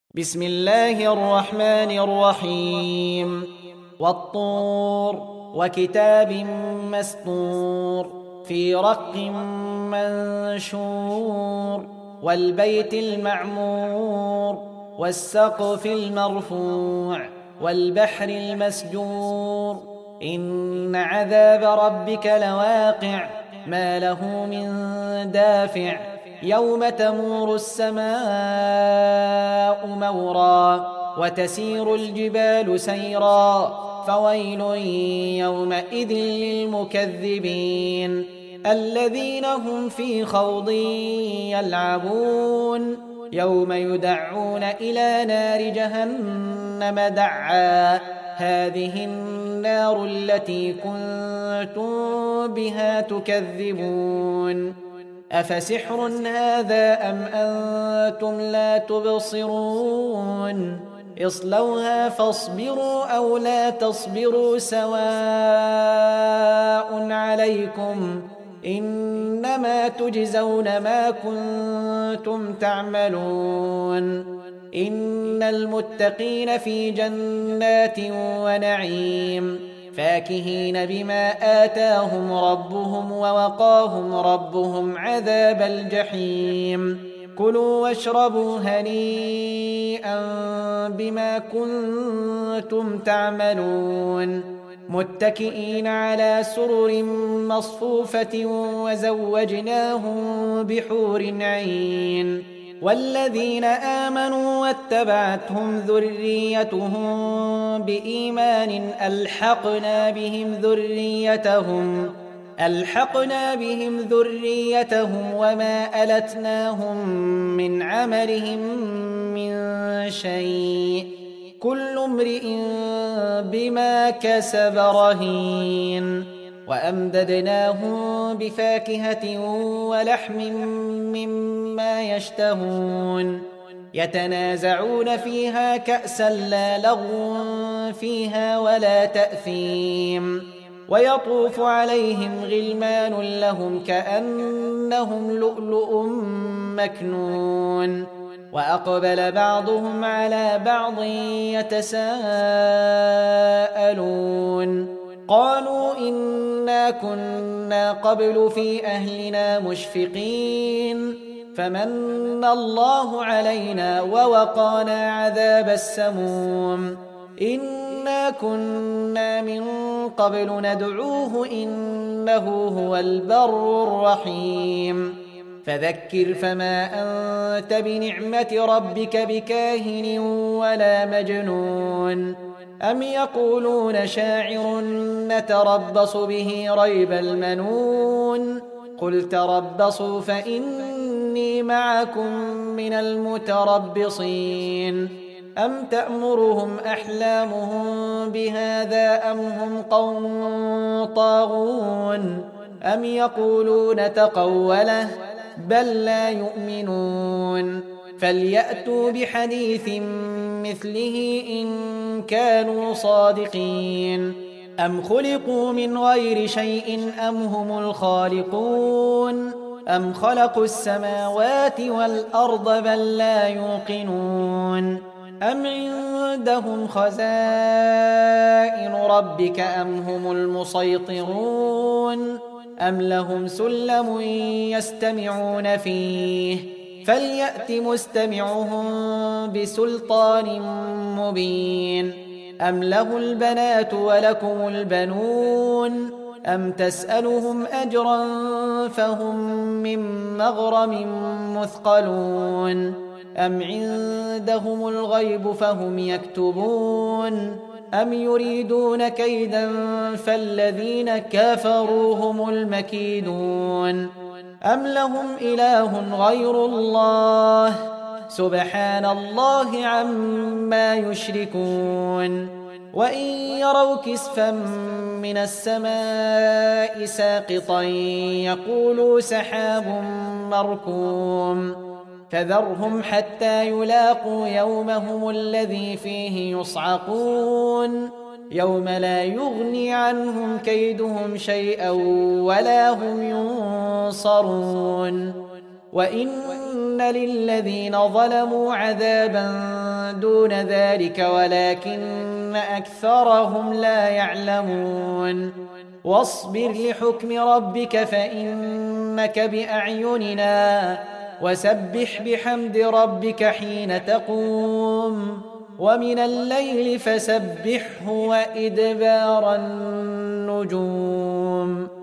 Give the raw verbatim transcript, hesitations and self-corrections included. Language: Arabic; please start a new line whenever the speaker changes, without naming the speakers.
بسم الله الرحمن الرحيم والطور وكتاب مسطور في رق منشور والبيت المعمور والسقف المرفوع والبحر المسجور إن عذاب ربك لواقع ما له من دافع يوم تمور السماء مورا وتسير الجبال سيرا فويل يومئذ للمكذبين الذين هم في خوض يلعبون يوم يدعون إلى نار جهنم دعا هذه النار التي كنتم بها تكذبون أفسحر هذا أم أنتم لا تبصرون اصلوها فاصبروا أو لا تصبروا سواء عليكم إنما تجزون ما كنتم تعملون إن المتقين في جنات ونعيم فاكهين بما آتاهم ربهم ووقاهم ربهم عذاب الجحيم كلوا واشربوا هنيئا بما كنتم تعملون متكئين على سرر مصفوفة وزوجناهم بحور عين والذين آمنوا واتبعتهم ذريتهم بإيمان ألحقنا بهم ذريتهم ألحقنا بهم ذريتهم وما ألتناهم من عملهم من شيء كل امرئ بما كسب رهين وأمددناهم بفاكهة ولحم مما يشتهون يتنازعون فيها كأسا لا لغو فيها ولا تأثيم ويطوف عليهم غلمان لهم كأنهم لؤلؤ مكنون وأقبل بعضهم على بعض يتساءلون قالوا إنا كنا قبل في أهلنا مشفقين فمن الله علينا ووقانا عذاب السموم إنا كنا من قبل ندعوه إنه هو البر الرحيم فذكر فما أنت بنعمة ربك بكاهن ولا مجنون أم يقولون شاعر نتربص به ريب المنون قل تربصوا فإني معكم من المتربصين أم تأمرهم أحلامهم بهذا أم هم قوم طاغون أم يقولون تقوله بل لا يؤمنون فليأتوا بحديث مثله إن كانوا صادقين أم خلقوا من غير شيء أم هم الخالقون أم خلقوا السماوات والأرض بل لا يوقنون أم عندهم خزائن ربك أم هم المسيطرون أم لهم سلم يستمعون فيه فليأت مستمعهم بسلطان مبين أم له البنات ولكم البنون أم تسألهم أجرا فهم من مغرم مثقلون أم عندهم الغيب فهم يكتبون أم يريدون كيدا فالذين كفروا هم المكيدون أم لهم إله غير الله سبحان الله عما يشركون وإن يروا كسفا من السماء ساقطا يقولوا سحاب مركوم فذرهم حتى يلاقوا يومهم الذي فيه يصعقون يوم لا يغني عنهم كيدهم شيئا ولا هم ينصرون وإن للذين ظلموا عذابا دون ذلك ولكن أكثرهم لا يعلمون واصبر لحكم ربك فإنك بأعيننا وسبح بحمد ربك حين تقوم ومن الليل فسبحه وإدبار النجوم